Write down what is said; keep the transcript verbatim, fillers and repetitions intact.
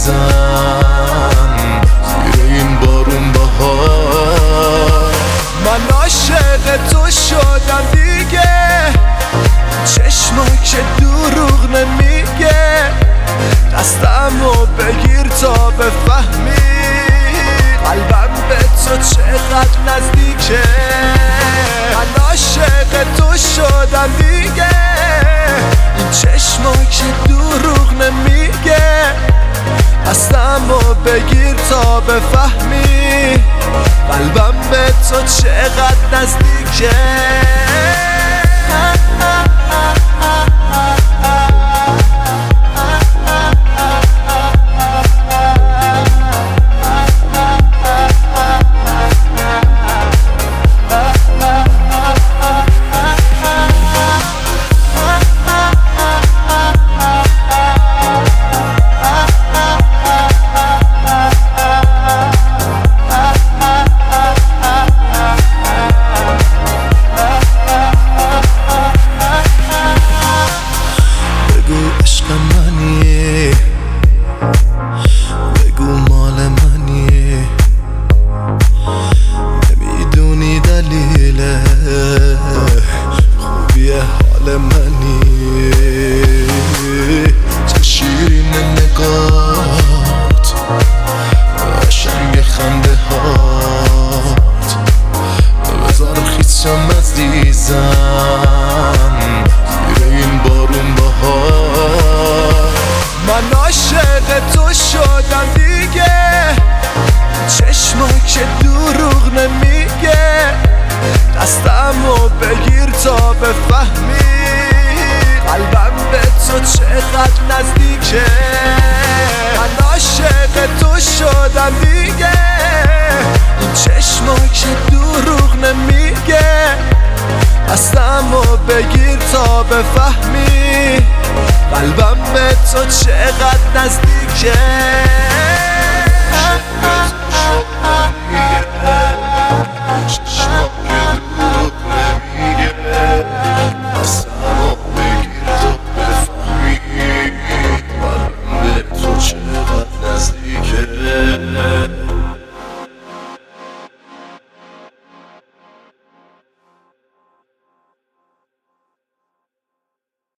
عزیزم زیر این بارون بهار. من عاشق تو شدم دیگه، چشما که دروغ نمیگه، دستمو بگیر تا بفهمی قلبم به تو چقدر نزدیکه. من عاشق تو شدم دیگه، این چشما که دروغ نمیگه، دستمو بگیر تا بفهمی قلبم به تو چقدر نزدیکه. بگو مال منیه، نمیدونی دلیل خوبی حال منیه. چه شیرین نگات، قشنگ خنده هات، بذار خیسم عزیزم زیر این بارون بهار. من عاشق تو شدم دیگه، چشما که دروغ نمیگه، دستمو بگیر تا بفهمی قلبم به تو چقدر نزدیکه. من عاشق تو شدم دیگه، این چشما که دروغ نمیگه، دستمو بگیر تا بفهمی قلبم به تو چقدر نزدیکه. چشما که دروغ نمیگه، دستمو بگیر تا بفهمی قلبم به تو چقدر نزدیکه.